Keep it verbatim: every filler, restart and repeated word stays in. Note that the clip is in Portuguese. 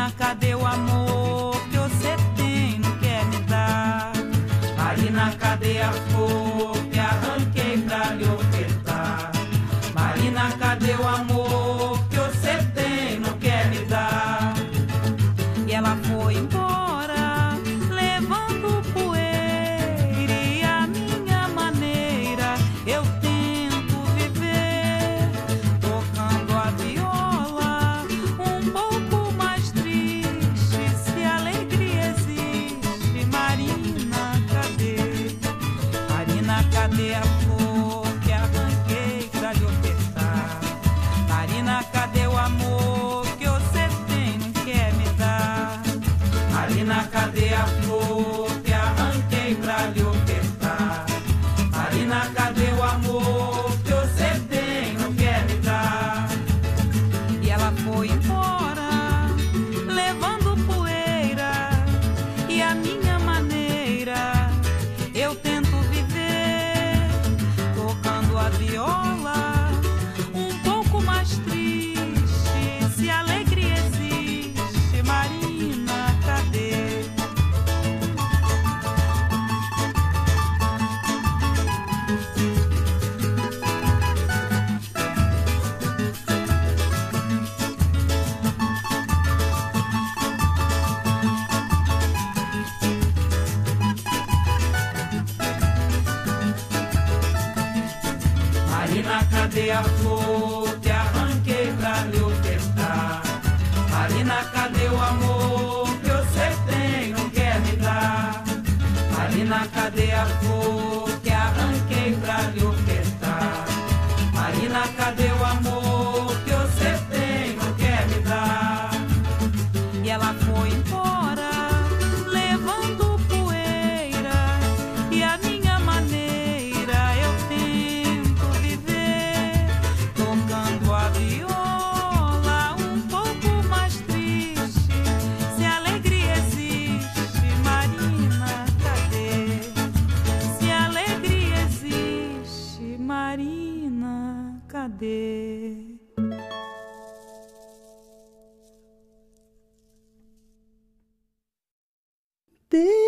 Marina, cadê o amor que você tem, não quer me dar? Marina, cadê a flor que arranquei pra lhe ofertar? Marina, cadê o amor que você tem, não quer me dar? E ela foi embora, levando poeira, e a minha maneira eu tento viver, tocando a viola um pouco mais triste. Se alegria existe, Marina, cadê? Marina, cadê a flor que arranquei pra lhe ofertar? Marina, cadê o amor que você tem, não quer me dar? Marina, cadê a flor que arranquei pra lhe ofertar? Marina, cadê o amor que você tem, não quer me dar? E ela foi embora, levando poeira, e a minha maneira eu tento viver, tocando a viola um pouco mais triste. Se alegria existe, Marina, cadê? Marina, cadê a flor que arranquei pra lhe ofertar? Marina, cadê o amor que você tem, não quer me dar? Marina, cadê a flor que arranquei pra lhe ofertar? Marina, cadê o amor que você tem, não quer me dar? E ela foi embora, levando poeira, e a minha maneira eu tento viver, tocando a viola um pouco mais triste. Se alegria existe, Marina, cadê? Se alegria existe, Marina, cadê? Deus